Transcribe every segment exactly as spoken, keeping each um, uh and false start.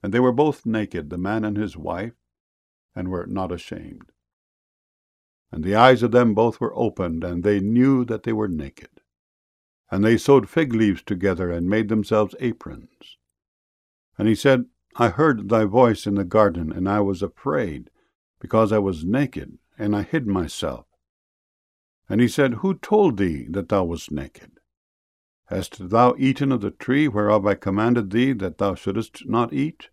And they were both naked, the man and his wife, and were not ashamed. And the eyes of them both were opened, and they knew that they were naked. And they sewed fig leaves together, and made themselves aprons. And he said, I heard thy voice in the garden, and I was afraid, because I was naked, and I hid myself. And he said, Who told thee that thou wast naked? Hast thou eaten of the tree whereof I commanded thee that thou shouldest not eat?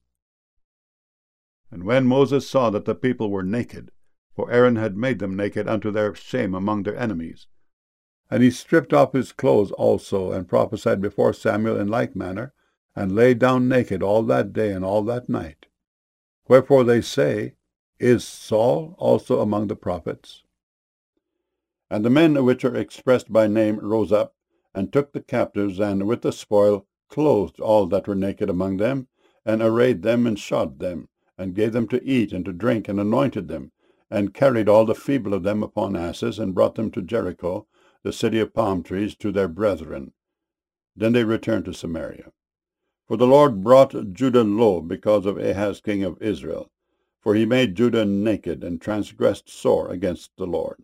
And when Moses saw that the people were naked, for Aaron had made them naked unto their shame among their enemies, and he stripped off his clothes also, and prophesied before Samuel in like manner, and lay down naked all that day and all that night. Wherefore they say, Is Saul also among the prophets? And the men which are expressed by name rose up, and took the captives, and with the spoil clothed all that were naked among them, and arrayed them, and shod them, and gave them to eat and to drink, and anointed them, and carried all the feeble of them upon asses, and brought them to Jericho, the city of palm trees, to their brethren. Then they returned to Samaria. For the Lord brought Judah low because of Ahaz king of Israel, for he made Judah naked, and transgressed sore against the Lord.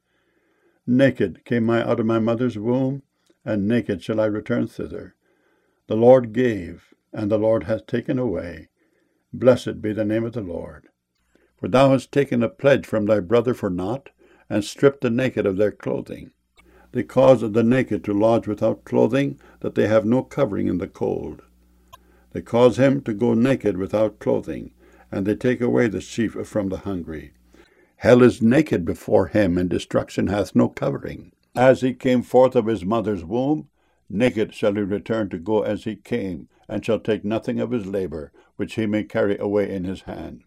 Naked came I out of my mother's womb, and naked shall I return thither. The Lord gave, and the Lord hath taken away. Blessed be the name of the Lord. For thou hast taken a pledge from thy brother for naught, and stripped the naked of their clothing. They cause the naked to lodge without clothing, that they have no covering in the cold. They cause him to go naked without clothing, and they take away the sheaf from the hungry. Hell is naked before him, and destruction hath no covering. As he came forth of his mother's womb, naked shall he return to go as he came, and shall take nothing of his labor, which he may carry away in his hand.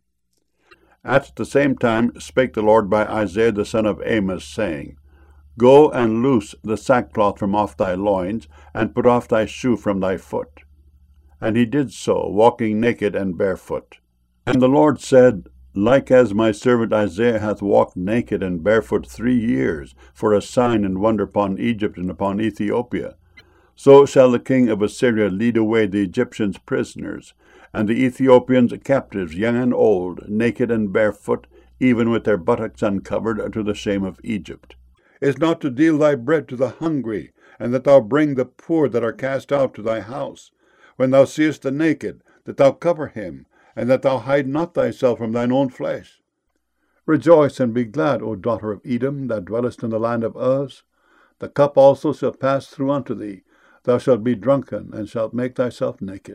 At the same time spake the Lord by Isaiah the son of Amos, saying, Go and loose the sackcloth from off thy loins, and put off thy shoe from thy foot. And he did so, walking naked and barefoot. And the Lord said, Like as my servant Isaiah hath walked naked and barefoot three years, for a sign and wonder upon Egypt and upon Ethiopia, so shall the king of Assyria lead away the Egyptians prisoners, and the Ethiopians captives, young and old, naked and barefoot, even with their buttocks uncovered, to the shame of Egypt. Is not to deal thy bread to the hungry, and that thou bring the poor that are cast out to thy house, when thou seest the naked, that thou cover him, and that thou hide not thyself from thine own flesh. Rejoice and be glad, O daughter of Edom, that dwellest in the land of Uz. The cup also shall pass through unto thee. Thou shalt be drunken, and shalt make thyself naked.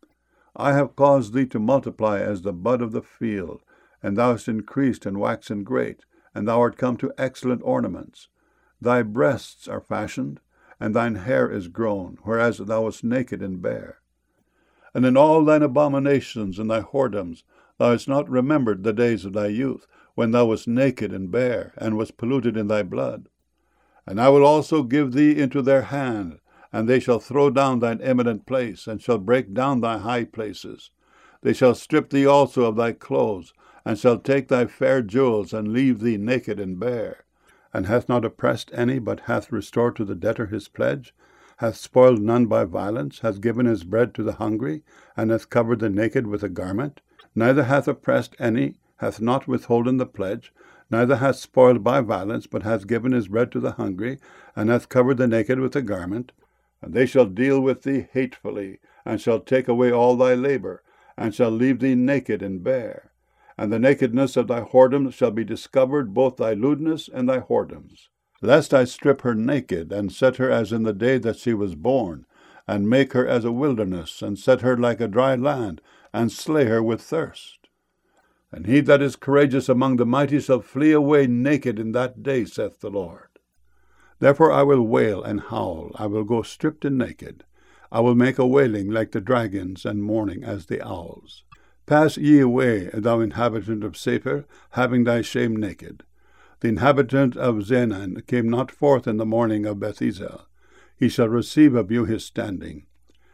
I have caused thee to multiply as the bud of the field, and thou hast increased and waxen great, and thou art come to excellent ornaments. Thy breasts are fashioned, and thine hair is grown, whereas thou wast naked and bare. And in all thine abominations and thy whoredoms thou hast not remembered the days of thy youth, when thou wast naked and bare, and wast polluted in thy blood. And I will also give thee into their hand, and they shall throw down thine eminent place, and shall break down thy high places. They shall strip thee also of thy clothes, and shall take thy fair jewels, and leave thee naked and bare. And hath not oppressed any, but hath restored to the debtor his pledge, hath spoiled none by violence, hath given his bread to the hungry, and hath covered the naked with a garment, neither hath oppressed any, hath not withholden the pledge, neither hath spoiled by violence, but hath given his bread to the hungry, and hath covered the naked with a garment. And they shall deal with thee hatefully, and shall take away all thy labor, and shall leave thee naked and bare. And the nakedness of thy whoredoms shall be discovered, both thy lewdness and thy whoredoms. Lest I strip her naked, and set her as in the day that she was born, and make her as a wilderness, and set her like a dry land, and slay her with thirst. And he that is courageous among the mighty shall flee away naked in that day, saith the Lord. Therefore I will wail and howl, I will go stripped and naked. I will make a wailing like the dragons, and mourning as the owls. Pass ye away, thou inhabitant of Sapphir, having thy shame naked. The inhabitant of Zenan came not forth in the morning of Bethesda. He shall receive of you his standing.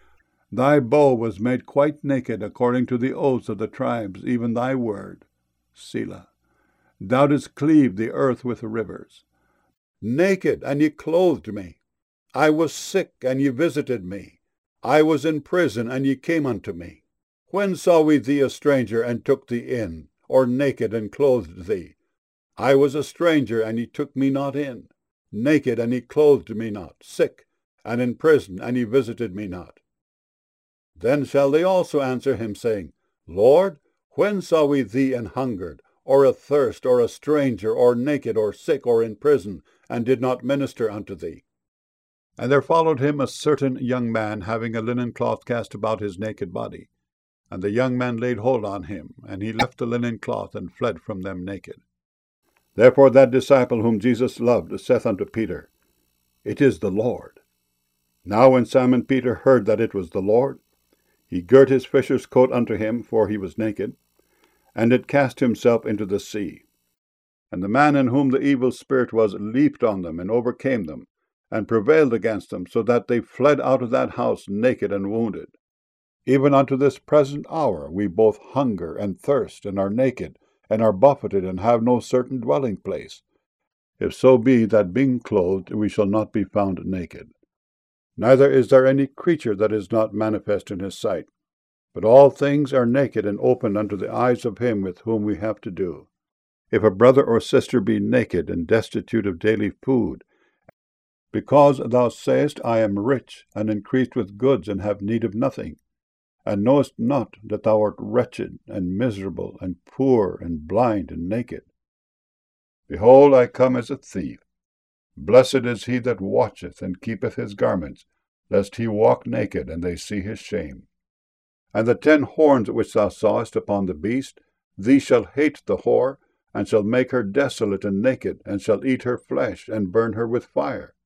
Thy bow was made quite naked, according to the oaths of the tribes, even thy word. Selah. Thou didst cleave the earth with rivers. Naked, and ye clothed me. I was sick, and ye visited me. I was in prison, and ye came unto me. when saw we thee a stranger, and took thee in, or naked, and clothed thee? I was a stranger, and ye took me not in, naked, and ye clothed me not, sick, and in prison, and ye visited me not. Then shall they also answer him, saying, Lord, when saw we thee an hungered, or athirst, or a stranger, or naked, or sick, or in prison, and did not minister unto thee? And there followed him a certain young man, having a linen cloth cast about his naked body. And the young man laid hold on him, and he left the linen cloth, and fled from them naked. Therefore that disciple whom Jesus loved saith unto Peter, It is the Lord. Now when Simon Peter heard that it was the Lord, he girt his fisher's coat unto him, for he was naked, and did cast himself into the sea. And the man in whom the evil spirit was leaped on them, and overcame them, and prevailed against them, so that they fled out of that house naked and wounded. Even unto this present hour we both hunger and thirst, and are naked, and are buffeted, and have no certain dwelling place, if so be that being clothed we shall not be found naked. Neither is there any creature that is not manifest in his sight, but all things are naked and opened unto the eyes of him with whom we have to do. If a brother or sister be naked and destitute of daily food, because thou sayest, I am rich, and increased with goods, and have need of nothing, and knowest not that thou art wretched, and miserable, and poor, and blind, and naked. Behold, I come as a thief. Blessed is he that watcheth, and keepeth his garments, lest he walk naked, and they see his shame. And the ten horns which thou sawest upon the beast, these shall hate the whore, and shall make her desolate and naked, and shall eat her flesh, and burn her with fire.